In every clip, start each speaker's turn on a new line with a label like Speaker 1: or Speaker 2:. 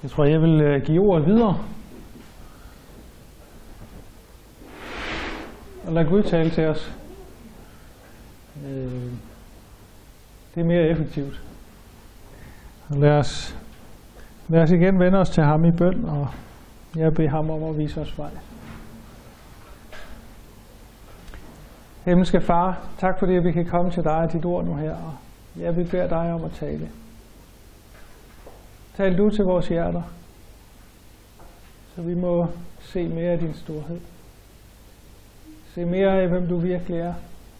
Speaker 1: Jeg tror, jeg vil give ordet videre. Og lad Gud tale til os. Det er mere effektivt. Og lad os igen vende os til ham i bøn, og jeg beder ham om at vise os vej. Himmelske Far, tak fordi vi kan komme til dig og dit ord nu her. Og jeg vil bede dig om at tale. Tal du til vores hjerter, så vi må se mere af din storhed. Se mere af, hvem du virkelig er.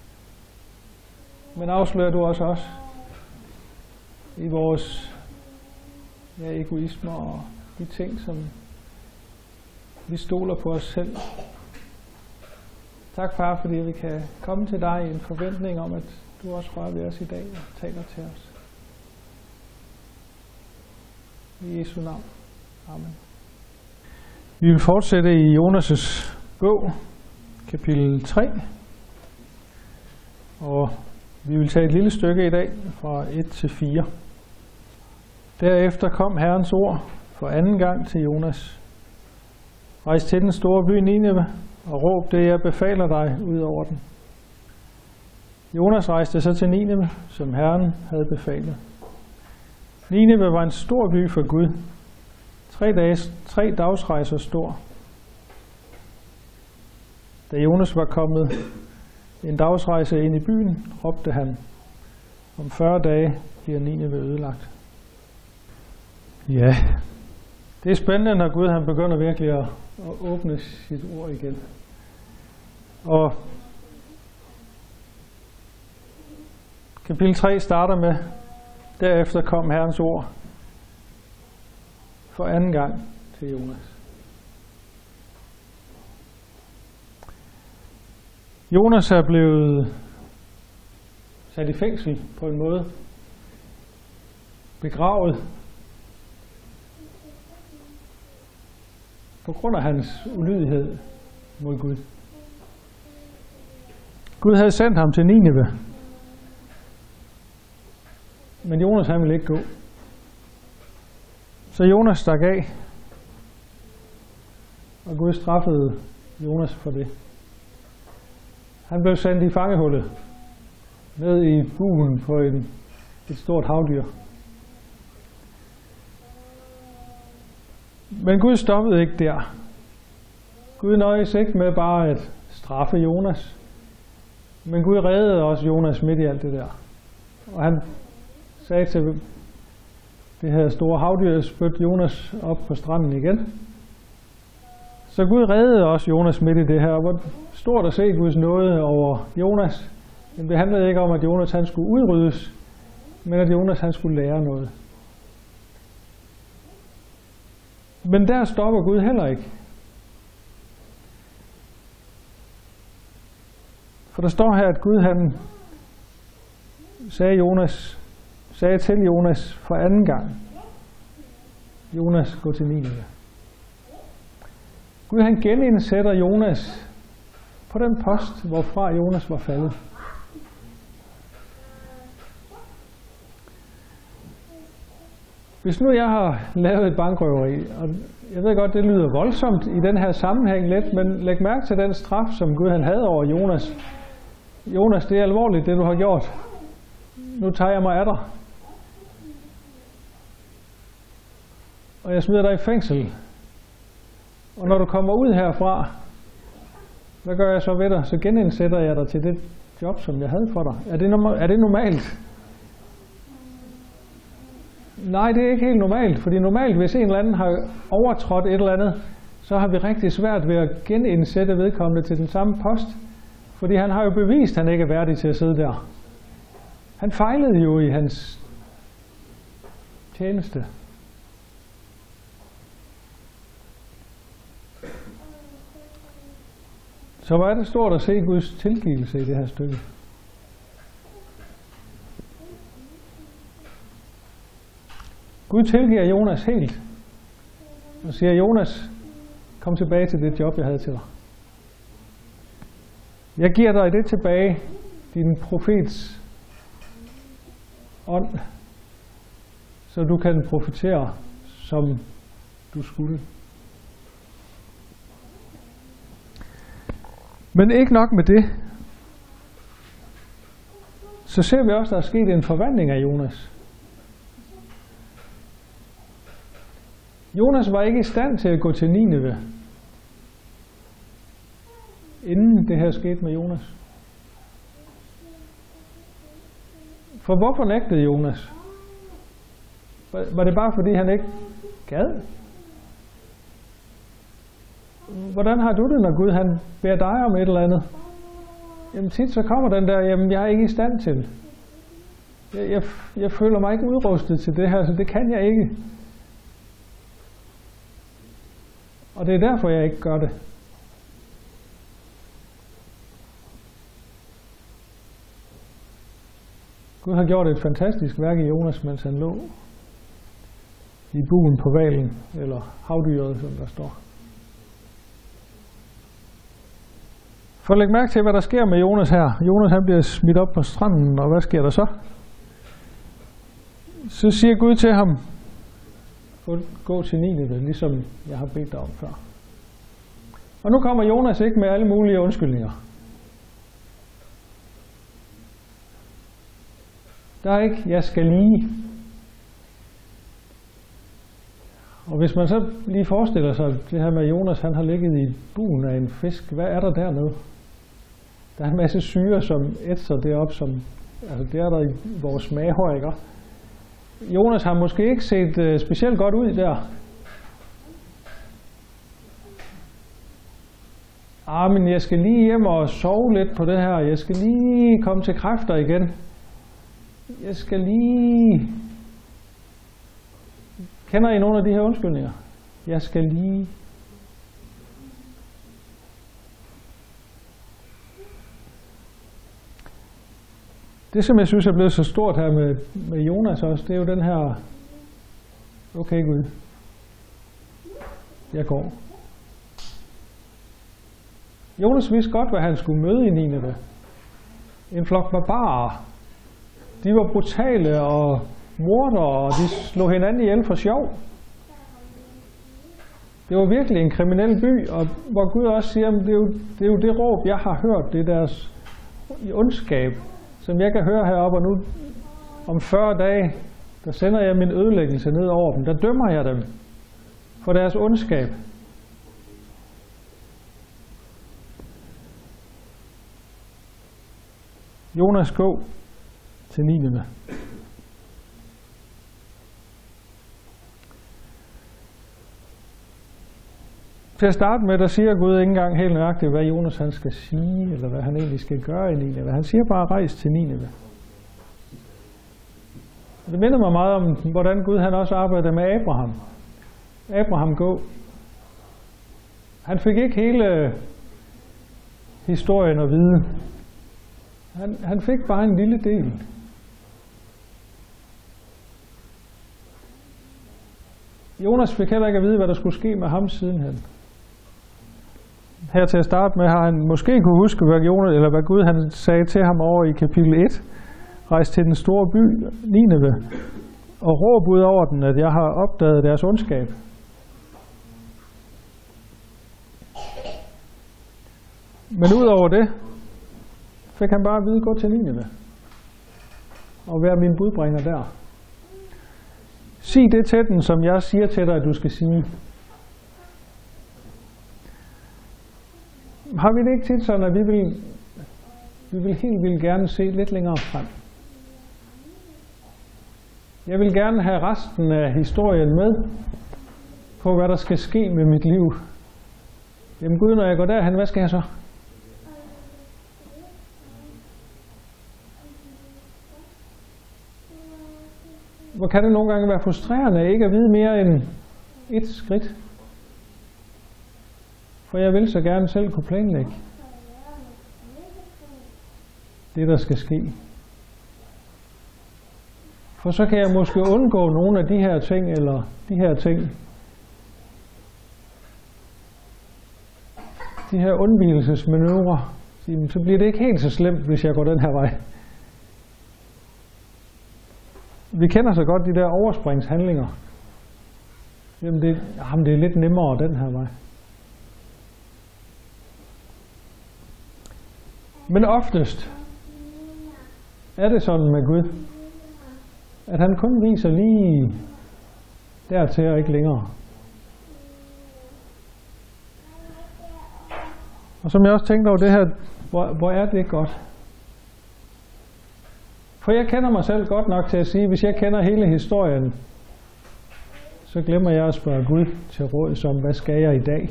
Speaker 1: Men afslører du også os i vores egoismer og de ting, som vi stoler på os selv. Tak, far, fordi vi kan komme til dig i en forventning om, at du også rører ved os i dag og taler til os. I Jesu navn. Amen. Vi vil fortsætte i Jonas' bog, kapitel 3. Og vi vil tage et lille stykke i dag fra 1 til 4. Derefter kom Herrens ord for anden gang til Jonas. Rejs til den store by Nineve og råb det, jeg befaler dig, ud over den. Jonas rejste så til Nineve, som Herren havde befalet. Nineve var en stor by for Gud. 3 dagsrejser stor. Da Jonas var kommet en dagsrejse ind i byen, råbte han, om 40 dage bliver Nineve ødelagt. Ja, det er spændende, når Gud han begynder virkelig at åbne sit ord igen. Og kapitel 3 starter med, derefter kom Herrens ord for anden gang til Jonas. Jonas er blevet sat i fængsel på en måde, begravet på grund af hans ulydighed mod Gud. Gud havde sendt ham til Nineve, men Jonas han ville ikke gå. Så Jonas stak af, og Gud straffede Jonas for det. Han blev sendt i fangehullet, ned i bugen på et stort havdyr. Men Gud stoppede ikke der. Gud nøjes ikke med bare at straffe Jonas, men Gud reddede også Jonas midt i alt det der. Og han sagde til det her store havdyr, spyt Jonas op på stranden igen. Så Gud reddede også Jonas midt i det her. Hvor stort at se Guds nåde over Jonas. Det handlede ikke om, at Jonas han skulle udryddes, men at Jonas han skulle lære noget. Men der stopper Gud heller ikke. For der står her, at Gud han sagde til Jonas for anden gang, Jonas, gå til Nineve. Gud han genindsætter Jonas på den post, hvorfra Jonas var faldet. Hvis nu jeg har lavet et bankrøveri, og jeg ved godt, det lyder voldsomt i den her sammenhæng lidt, men læg mærke til den straf, som Gud han havde over Jonas. Jonas, det er alvorligt, det du har gjort. Nu tager jeg mig af dig. Og jeg smider dig i fængsel. Og når du kommer ud herfra, hvad gør jeg så ved dig? Så genindsætter jeg dig til det job, som jeg havde for dig. Er det normalt? Nej, det er ikke helt normalt, fordi normalt, hvis en eller anden har overtrådt et eller andet, så har vi rigtig svært ved at genindsætte vedkommende til den samme post, fordi han har jo bevist, at han ikke er værdig til at sidde der. Han fejlede jo i hans tjeneste. Så hvor er det stort at se Guds tilgivelse i det her stykke. Gud tilgiver Jonas helt og siger, Jonas, kom tilbage til det job, jeg havde til dig. Jeg giver dig det tilbage, din profets ånd, så du kan profetere som du skulle. Men ikke nok med det. Så ser vi også, at der er sket en forvandling af Jonas. Jonas var ikke i stand til at gå til Nineve, inden det her skete med Jonas. For hvorfor nægtede Jonas? Var det bare fordi han ikke gad? Hvordan har du det, når Gud han beder dig om et eller andet? Jamen tit så kommer den der, jamen jeg er ikke i stand til. Jeg føler mig ikke udrustet til det her, så det kan jeg ikke. Og det er derfor, jeg ikke gør det. Gud har gjort et fantastisk værk i Jonas, mens han lå i buen på hvalen, eller havdyret, som der står. For at lægge mærke til, hvad der sker med Jonas her. Jonas han bliver smidt op på stranden, og hvad sker der så? Så siger Gud til ham, gå til Nineve, ligesom jeg har bedt dig om før. Og nu kommer Jonas ikke med alle mulige undskyldninger. Der er ikke, jeg skal lige. Og hvis man så lige forestiller sig det her med, at Jonas han har ligget i buen af en fisk, hvad er der dernede? Der er en masse syre, som ætser det op, som, altså det er der i vores maver, ikke? Jonas har måske ikke set specielt godt ud der. Men jeg skal lige hjem og sove lidt på det her. Jeg skal lige komme til kræfter igen. Jeg skal lige... Kender I nogle af de her undskyldninger? Jeg skal lige... Det, som jeg synes er blevet så stort her med Jonas også, det er jo den her, okay Gud, jeg går. Jonas vidste godt, hvad han skulle møde i Nineve. En flok barbarer. De var brutale og mordere, og de slog hinanden ihjel for sjov. Det var virkelig en kriminel by, og hvor Gud også siger, at det er jo det råb, jeg har hørt, det er deres ondskab, som jeg kan høre heroppe, og nu om 40 dage, der sender jeg min ødelæggelse ned over dem. Der dømmer jeg dem for deres ondskab. Jonas, gå til Nineve. Til at starte med, der siger Gud ikke engang helt nøjagtigt, hvad Jonas han skal sige, eller hvad han egentlig skal gøre i Nineve. Han siger bare, rejs til Nineve. Det minder mig meget om, hvordan Gud han også arbejdede med Abraham. Abraham gå. Han fik ikke hele historien at vide. Han fik bare en lille del. Jonas fik heller ikke at vide, hvad der skulle ske med ham sidenhen. Her til at starte med har han måske kunne huske, hvad Gud han sagde til ham over i kapitel 1. Rejs til den store by, Nineve, og råb ud over den, at jeg har opdaget deres ondskab. Men ud over det, fik han bare at vide, gå til Nineve og vær min budbringer der. Sig det til den, som jeg siger til dig, at du skal sige. Har vi det ikke tit sådan, at vi vil helt vildt gerne se lidt længere frem? Jeg vil gerne have resten af historien med på, hvad der skal ske med mit liv. Jamen Gud, når jeg går derhen, hvad skal jeg så? Hvor kan det nogle gange være frustrerende ikke at vide mere end et skridt? For jeg vil så gerne selv kunne planlægge det, der skal ske. For så kan jeg måske undgå nogle af de her ting, eller de her ting. De her undvigelsesmanøvrer. Så bliver det ikke helt så slemt, hvis jeg går den her vej. Vi kender så godt de der overspringshandlinger. Jamen det er lidt nemmere den her vej. Men oftest er det sådan med Gud, at han kun viser lige dertil og ikke længere. Og som jeg også tænkte over det her, hvor er det godt. For jeg kender mig selv godt nok til at sige, hvis jeg kender hele historien, så glemmer jeg at spørge Gud til råds om, hvad skal jeg i dag?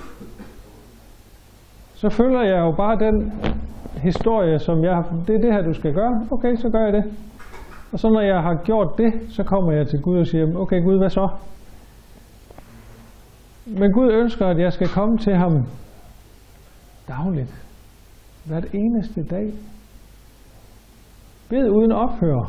Speaker 1: Så følger jeg jo bare den historie, som det er det her, du skal gøre. Okay, så gør jeg det. Og så når jeg har gjort det, så kommer jeg til Gud og siger, okay Gud, hvad så? Men Gud ønsker, at jeg skal komme til ham dagligt. Hvert eneste dag. Bed uden ophør.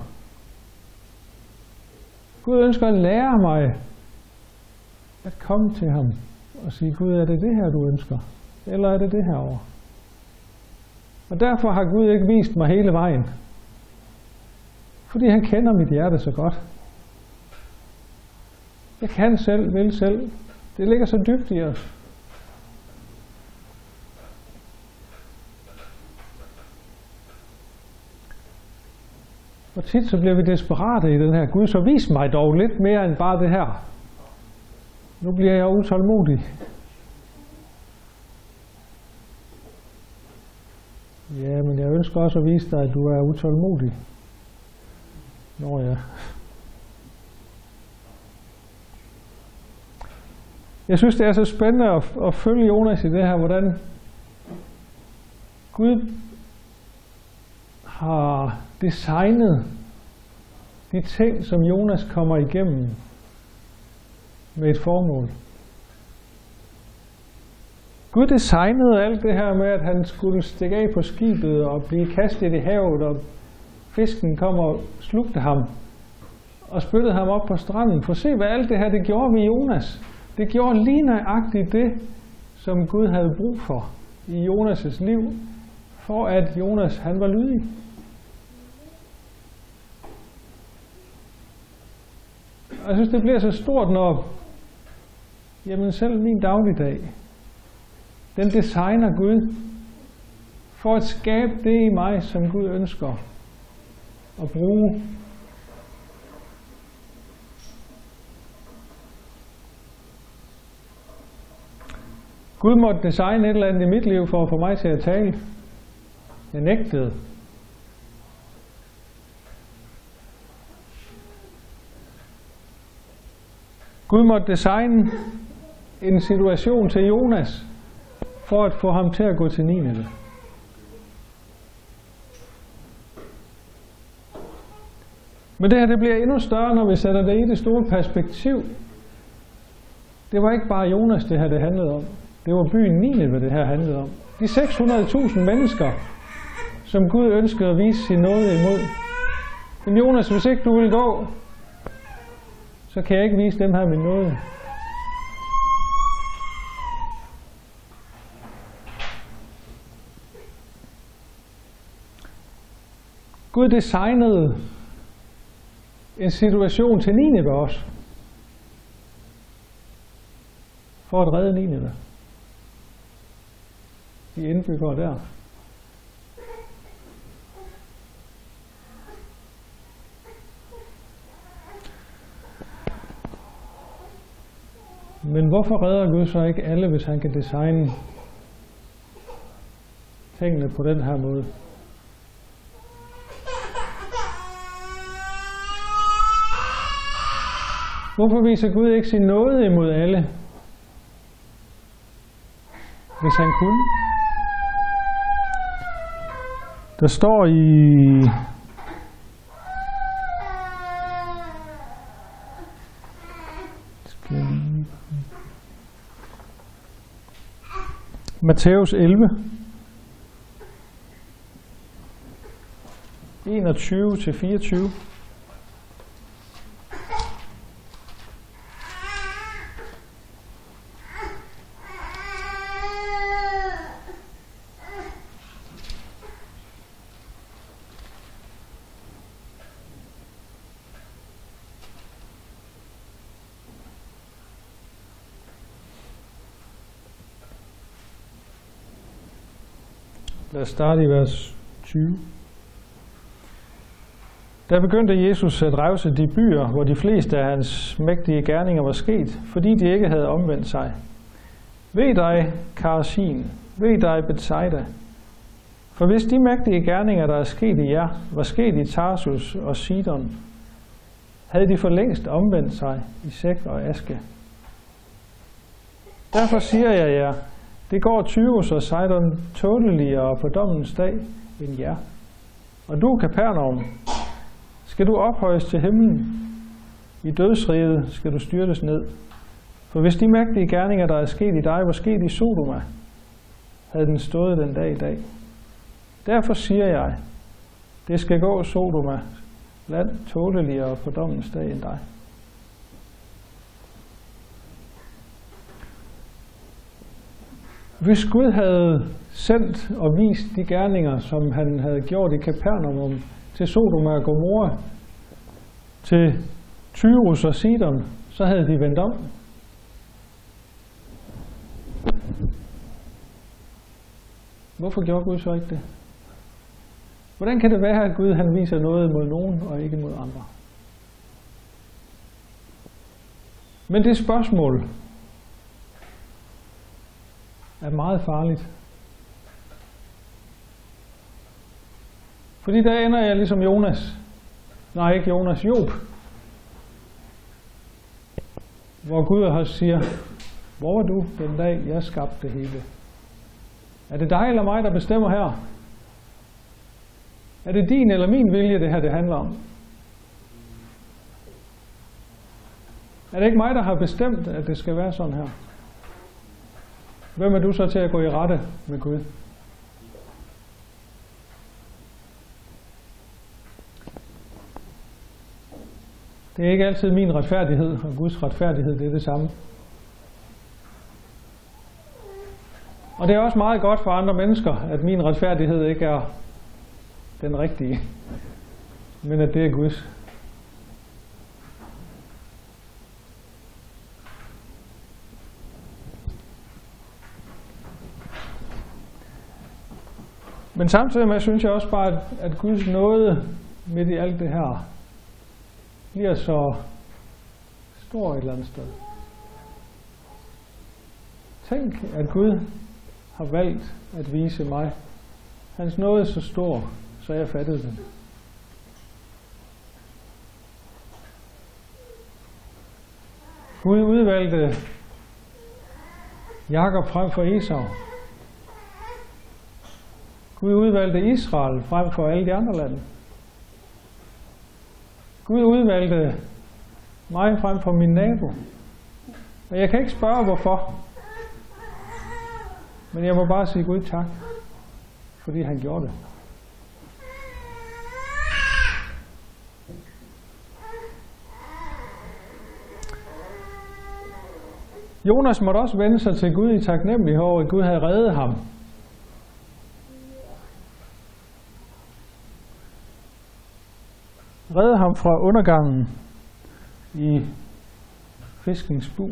Speaker 1: Gud ønsker at lære mig at komme til ham og sige, Gud, er det det her, du ønsker? Eller er det det her over? Og derfor har Gud ikke vist mig hele vejen. Fordi han kender mit hjerte så godt. Jeg kan selv, vil selv. Det ligger så dybt i os. Og tit så bliver vi desperate i den her. Gud, så vis mig dog lidt mere end bare det her. Nu bliver jeg utålmodig. Ja, men jeg ønsker også at vise dig, at du er utålmodig. Nå ja. Jeg synes, det er så spændende at følge Jonas i det her, hvordan Gud har designet de ting, som Jonas kommer igennem med et formål. Gud designede alt det her med, at han skulle stikke af på skibet og blive kastet i havet, og fisken kom og slugte ham og spyttede ham op på stranden. For se, hvad alt det her det gjorde ved Jonas. Det gjorde lige nøjagtigt det, som Gud havde brug for i Jonas' liv, for at Jonas han var lydig. Og jeg synes, det bliver så stort, når jamen selv min dagligdag, den designer Gud for at skabe det i mig, som Gud ønsker at bruge. Gud måtte designe et eller andet i mit liv for at få mig til at tale. Jeg nægtede. Gud måtte designe en situation til Jonas for at få ham til at gå til Nineve. Men det her det bliver endnu større, når vi sætter det i det store perspektiv. Det var ikke bare Jonas, det her det handlede om. Det var byen Nineve, det her handlede om. De 600.000 mennesker, som Gud ønskede at vise sin nåde imod. Men Jonas, hvis ikke du vil gå, så kan jeg ikke vise dem her min nåde. Gud designede en situation til Nineve også, for at redde Nineve. De indbyggere der. Men hvorfor redder Gud så ikke alle, hvis han kan designe tingene på den her måde? Hvorfor viser Gud ikke sin nåde imod alle, hvis han kunne? Der står i Matthæus 11, 21-24. Lad os starte i vers 20. Der begyndte Jesus at revse de byer, hvor de fleste af hans mægtige gerninger var sket, fordi de ikke havde omvendt sig. Ved dig, Karasin, ved dig, Betsaida. For hvis de mægtige gerninger, der er sket i jer, var sket i Tarsus og Sidon, havde de for længst omvendt sig i sæk og aske. Derfor siger jeg jer, det går Tyrus og Sidon tåleligere på dommens dag end jer. Og du, Kapernaum, skal du ophøjes til himlen. I dødsriget skal du styrtes ned. For hvis de mægtige gerninger, der er sket i dig, var sket i Sodoma, havde den stået den dag i dag. Derfor siger jeg, det skal gå Sodoma, land tåleligere på dommens dag end dig. Hvis Gud havde sendt og vist de gerninger, som han havde gjort i Kapernaum til Sodoma og Gomorra, til Tyrus og Sidon, så havde de vendt om. Hvorfor gjorde Gud så ikke det? Hvordan kan det være, at Gud han viser noget mod nogen og ikke mod andre? Men det spørgsmål er meget farligt. Fordi der ender jeg ligesom Jonas. Nej, ikke Jonas, Job. Hvor Gud også siger, hvor var du den dag, jeg skabte det hele? Er det dig eller mig, der bestemmer her? Er det din eller min vilje, det her det handler om? Er det ikke mig, der har bestemt, at det skal være sådan her? Hvem er du så til at gå i rette med Gud? Det er ikke altid min retfærdighed, og Guds retfærdighed, det er det samme. Og det er også meget godt for andre mennesker, at min retfærdighed ikke er den rigtige, men at det er Guds. Men samtidig med, synes jeg også bare, at Guds nåde midt i alt det her, bliver så stor et eller andet sted. Tænk, at Gud har valgt at vise mig hans nåde så stor, så jeg fattede den. Gud udvalgte Jakob frem for Esau. Gud udvalgte Israel frem for alle de andre lande. Gud udvalgte mig frem for min nabo. Og jeg kan ikke spørge hvorfor. Men jeg må bare sige Gud tak, fordi han gjorde det. Jonas måtte også vende sig til Gud i taknemmelighed over, at Gud havde reddet ham. Redde ham fra undergangen i fiskens bug.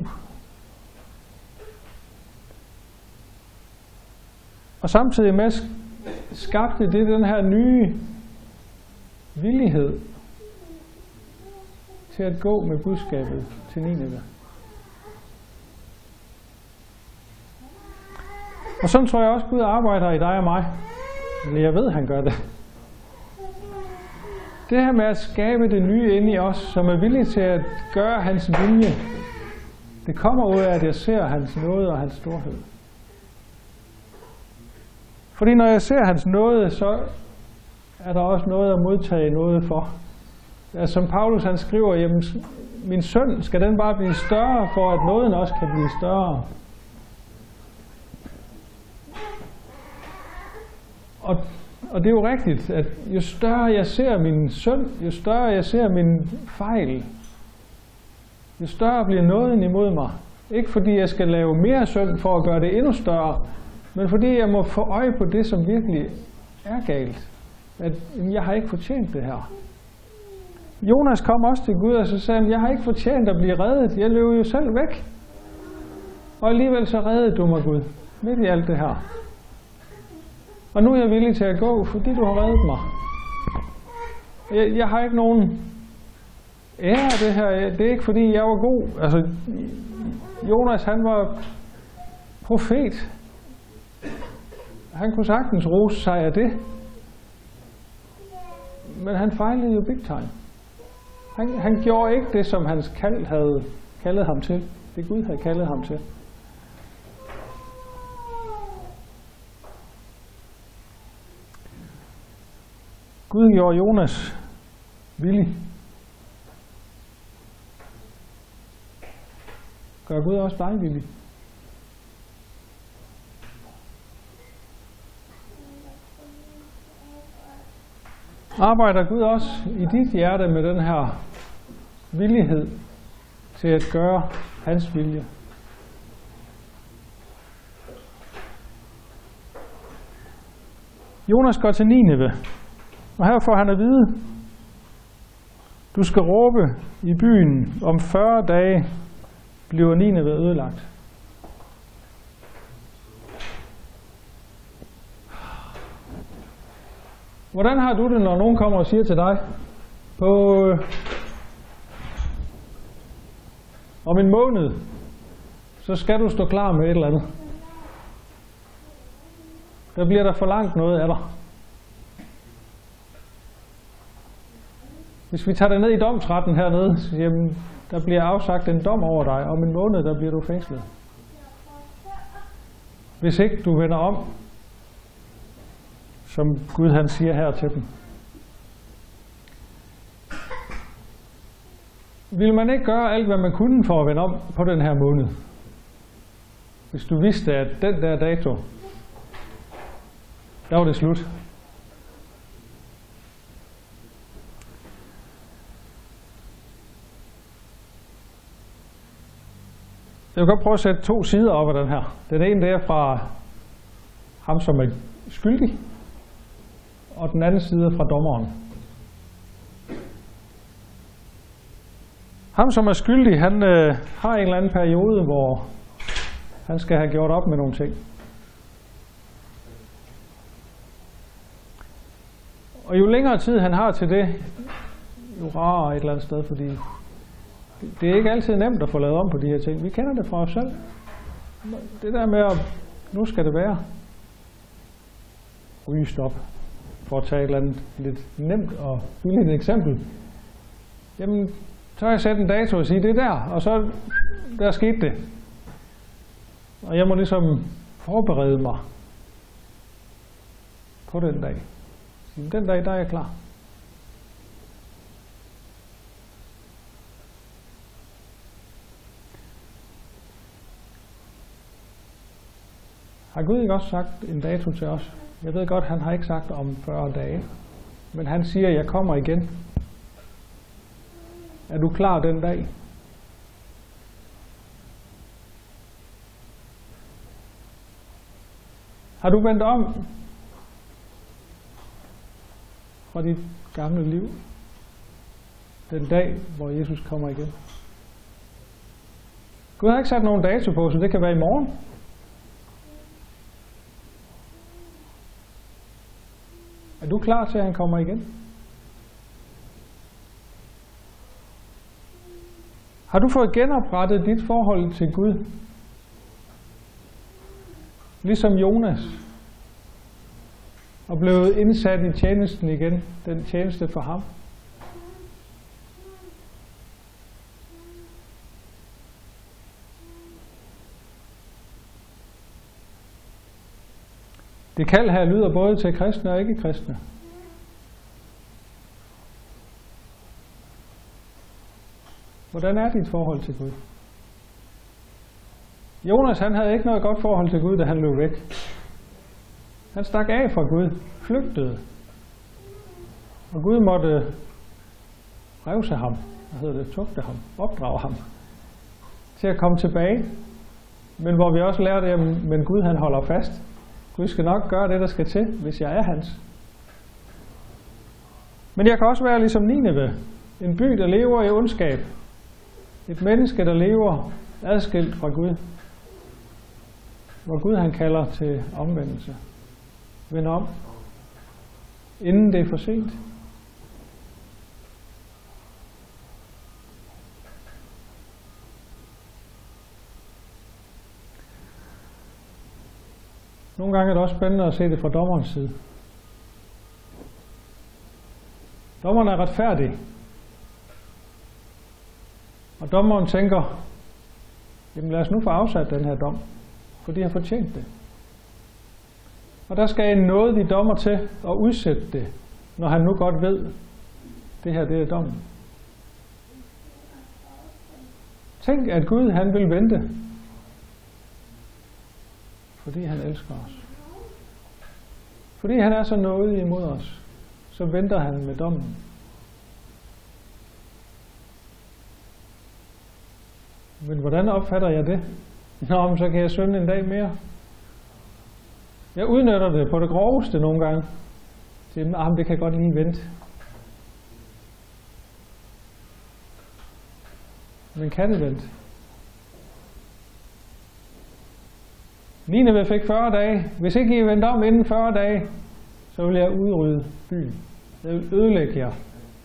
Speaker 1: Og samtidig med skabte det den her nye villighed til at gå med budskabet til Nineve. Og sådan tror jeg også, Gud arbejder i dig og mig. Eller jeg ved, han gør det. Det her med at skabe det nye inde i os, som er villige til at gøre hans vilje, det kommer ud af, at jeg ser hans nåde og hans storhed. Fordi når jeg ser hans nåde, så er der også noget at modtage noget for. Altså, som Paulus han skriver, jamen, min synd, skal den bare blive større, for at nåden også kan blive større. Og det er jo rigtigt, at jo større jeg ser min synd, jo større jeg ser min fejl, jo større bliver nåden imod mig. Ikke fordi jeg skal lave mere synd for at gøre det endnu større, men fordi jeg må få øje på det, som virkelig er galt. At jeg har ikke fortjent det her. Jonas kom også til Gud og så sagde han, jeg har ikke fortjent at blive reddet. Jeg løb jo selv væk. Og alligevel så reddede du mig, Gud, midt i alt det her. Og nu er jeg villig til at gå, fordi du har reddet mig. Jeg har ikke nogen ære af det her. Det er ikke fordi jeg var god. Altså, Jonas han var profet. Han kunne sagtens rose sig af det. Men han fejlede jo big time. Han gjorde ikke det, som hans kald havde kaldet ham til. Det Gud havde kaldet ham til. Gud gjorde Jonas villig. Gør Gud også dig villig? Arbejder Gud også i dit hjerte med den her villighed til at gøre hans vilje? Jonas går til Nineve, og her får han at vide, du skal råbe i byen, om 40 dage bliver Nineve ødelagt. Hvordan har du det, når nogen kommer og siger til dig, om en måned, så skal du stå klar med et eller andet. Der bliver der for langt noget af dig. Hvis vi tager det ned i domsretten hernede, så jamen, der bliver afsagt en dom over dig. Om en måned, der bliver du fængslet. Hvis ikke du vender om, som Gud han siger her til dem. Vil man ikke gøre alt, hvad man kunne for at vende om på den her måned? Hvis du vidste, at den der dato, der var det slut. Jeg vil godt prøve at sætte 2 sider op af den her. Den ene der fra ham, som er skyldig, og den anden side fra dommeren. Ham, som er skyldig, han har en eller anden periode, hvor han skal have gjort op med nogle ting. Og jo længere tid han har til det, jo rarere et eller andet sted, fordi det er ikke altid nemt at få lavet om på de her ting. Vi kender det fra os selv. Det der med, at nu skal det være rygestop, for at tage et eller andet lidt nemt og billigt eksempel. Jamen, så har jeg sat en dato og sige, det er der, og så der skete det. Og jeg må ligesom forberede mig på den dag. Den dag, der er jeg klar. Har Gud ikke også sagt en dato til os? Jeg ved godt, han har ikke sagt om 40 dage. Men han siger, jeg kommer igen. Er du klar den dag? Har du vendt om fra dit gamle liv den dag, hvor Jesus kommer igen? Gud har ikke sat nogen dato på, så det kan være i morgen. Er du klar til, at han kommer igen? Har du fået genoprettet dit forhold til Gud? Ligesom Jonas. Og blevet indsat i tjenesten igen. Den tjeneste for ham. Det kald her lyder både til kristne og ikke-kristne. Hvordan er dit forhold til Gud? Jonas, han havde ikke noget godt forhold til Gud, da han løb væk. Han stak af fra Gud, flygtede. Og Gud måtte revse ham, tugte ham, opdrage ham, til at komme tilbage. Men hvor vi også lærte, at men Gud han holder fast. Gud skal nok gøre det, der skal til, hvis jeg er hans. Men jeg kan også være ligesom Nineve, en by, der lever i ondskab. Et menneske, der lever adskilt fra Gud. Hvor Gud han kalder til omvendelse. Vend om, inden det er for sent. Nogle gange er det også spændende at se det fra dommerens side. Dommeren er retfærdig. Og dommeren tænker, jamen lad os nu få afsat den her dom, for de har fortjent det. Og der skal en nådig dommer til at udsætte det, når han nu godt ved, det her det er dommen. Tænk, at Gud han vil vente, fordi han elsker os. Fordi han er så nådig imod os, så venter han med dommen. Men hvordan opfatter jeg det? Nå, så kan jeg synde en dag mere. Jeg udnytter det på det groveste nogle gange. Det kan godt lige vente. Men kan det vente? Nineve fik 40 dage. Hvis ikke I vendte om inden 40 dage, så vil jeg udrydde byen. Jeg vil ødelægge jer.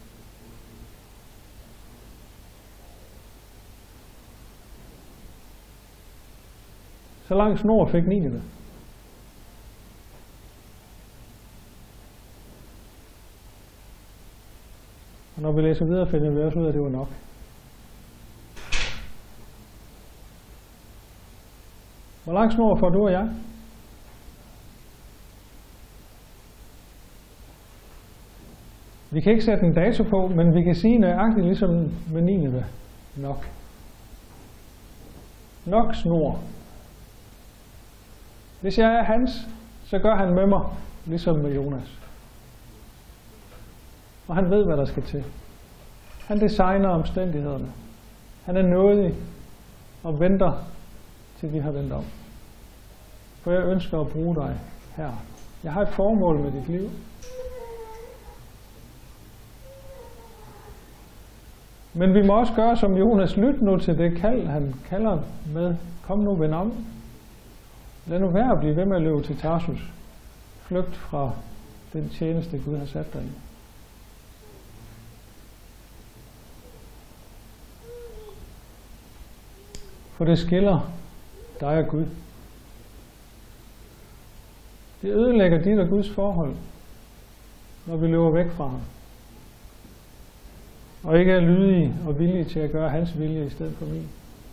Speaker 1: Så lang snor fik Nineve. Og når vi læser videre, finder vi også ud af, at det var nok. Hvor lang snor får du og jeg? Vi kan ikke sætte en dato på, men vi kan sige nøjagtigt ligesom med Nineve. Nok. Nok snor. Hvis jeg er hans, så gør han med mig, ligesom med Jonas. Og han ved, hvad der skal til. Han designer omstændighederne. Han er nådig og venter, til vi har vendt om. For jeg ønsker at bruge dig her. Jeg har et formål med dit liv. Men vi må også gøre som Jonas. Lyt nu til det kald, han kalder med. Kom nu, vend om. Lad nu være at blive ved med at løbe til Tarsus. Flygt fra den tjeneste, Gud har sat dig i. For det skiller dig og Gud. Det ødelægger dit og Guds forhold, når vi løber væk fra ham. Og ikke er lydige og villige til at gøre hans vilje i stedet for min.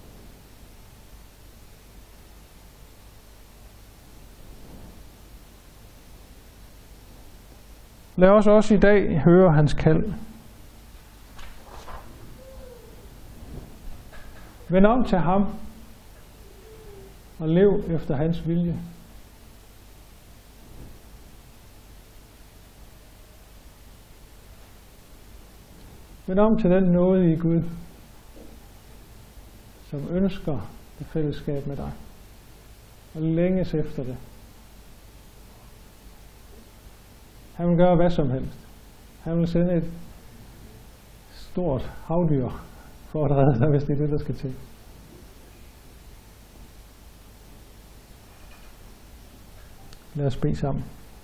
Speaker 1: Lad os også i dag høre hans kald. Vend om til ham og lev efter hans vilje. Vend om til den nådige Gud, som ønsker det fællesskab med dig og længes efter det. Han vil gøre hvad som helst. Han vil sende et stort havdyr for at redde dig, hvis det er det, der skal til. Lad os bede sammen.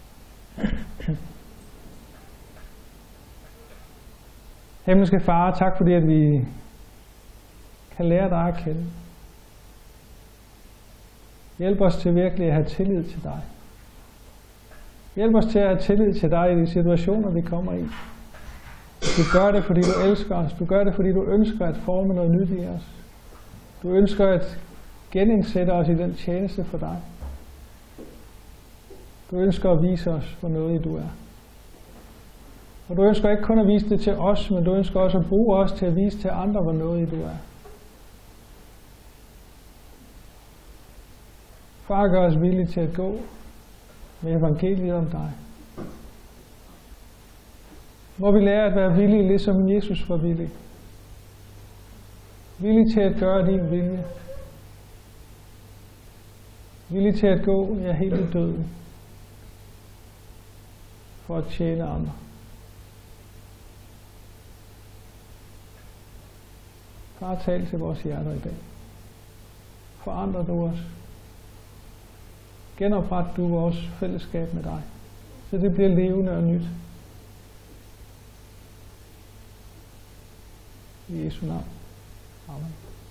Speaker 1: Himmelske Far, tak fordi at vi kan lære dig at kende. Hjælp os til virkelig at have tillid til dig. Hjælp os til at have tillid til dig i de situationer, vi kommer i. Du gør det, fordi du elsker os. Du gør det, fordi du ønsker at forme noget nyt i os. Du ønsker at genindsætte os i den tjeneste for dig. Du ønsker at vise os, hvor nådig du er. Og du ønsker ikke kun at vise det til os, men du ønsker også at bruge os til at vise til andre, hvor nådig du er. Far, gør os villige til at gå med evangeliet om dig. Må vi lære at være villige, ligesom Jesus var villig. Villig til at gøre din vilje. Villig til at gå helt i døden. For at tjene andre. Far, tal til vores hjerter i dag. Forandrer du os. genopret du vores fællesskab med dig, så det bliver levende og nyt. I Jesu navn. Amen.